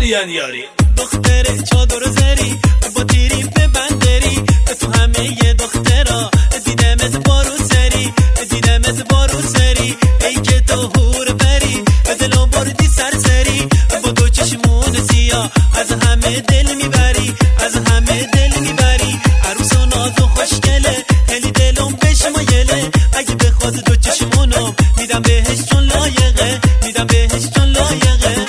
آریان یاری دختر چادر زری با تیری به بندری تو همه ی دخترا دیدمت بارو سری دیدمت بارو سری ای که تو هور بری دلو بردی سرسری با دو چشمون سیاه از همه دل میبری از همه دل میبری عروس و ناز و خوشگله خیلی دلم بشمایله اگه بخواد دو چشمونم میدم بهش چون لایقه میدم بهش چون لایقه